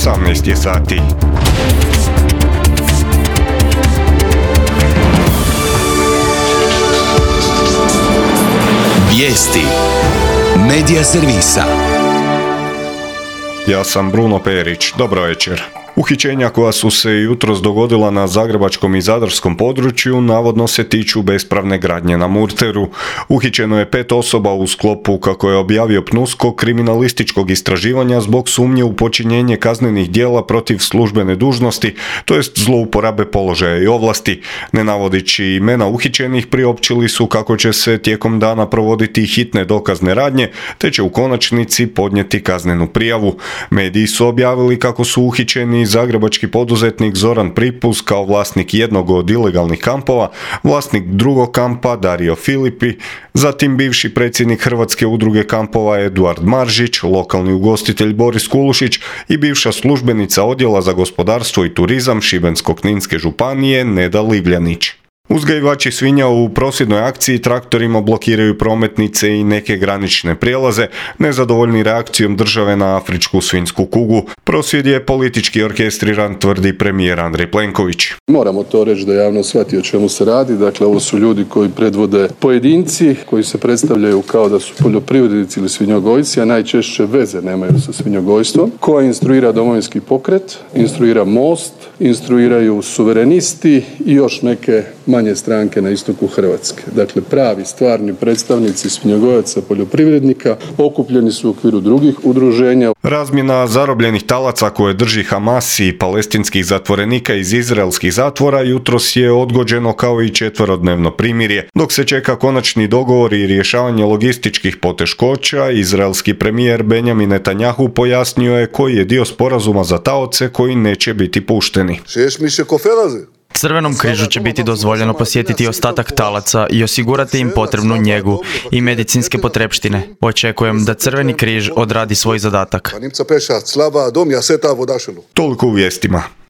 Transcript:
18 je sati. Vijesti Medija servisa. Ja sam Bruno Perić. Dobro večer. Uhićenja koja su se jutros dogodila na zagrebačkom i zadarskom području navodno se tiču bespravne gradnje na Murteru. Uhićeno je 5 osoba u sklopu, kako je objavio PNUSKO, kriminalističkog istraživanja zbog sumnje u počinjenje kaznenih djela protiv službene dužnosti, to jest zlouporabe položaja i ovlasti. Ne navodići imena uhićenih, priopćili su kako će se tijekom dana provoditi hitne dokazne radnje, te će u konačnici podnijeti kaznenu prijavu. Mediji su objavili kako su uhićeni zagrebački poduzetnik Zoran Pripuz kao vlasnik jednog od ilegalnih kampova, vlasnik drugog kampa Dario Filipi, zatim bivši predsjednik Hrvatske udruge kampova Eduard Maržić, lokalni ugostitelj Boris Kulušić i bivša službenica odjela za gospodarstvo i turizam Šibensko-kninske županije Neda Livljanić. Uzgajivači svinja u prosvjednoj akciji traktorima blokiraju prometnice i neke granične prijelaze, nezadovoljni reakcijom države na afričku svinjsku kugu. Prosvjed je politički orkestriran, tvrdi premijer Andrej Plenković. Moramo to reći da javnost shvati o čemu se radi. Dakle, ovo su ljudi koji predvode pojedinci, koji se predstavljaju kao da su poljoprivrednici ili svinjogojci, a najčešće veze nemaju sa svinjogojstvom. Koja instruira Domovinski pokret, instruira Most, instruiraju suverenisti i još neke manje stranke na istoku Hrvatske. Dakle, pravi, stvarni predstavnici svinjogojaca, poljoprivrednika okupljeni su u okviru drugih udruženja. Razmjena zarobljenih talaca koje drži Hamas i palestinskih zatvorenika iz izraelskih zatvora jutros je odgođeno kao i 4-dnevno primirje. Dok se čeka konačni dogovor i rješavanje logističkih poteškoća, izraelski premijer Benjamin Netanjahu pojasnio je koji je dio sporazuma za taoce koji neće biti pušteni. Crvenom križu će biti dozvoljeno posjetiti ostatak talaca i osigurati im potrebnu njegu i medicinske potrepštine. Očekujem da Crveni križ odradi svoj zadatak. Toliko u vijestima.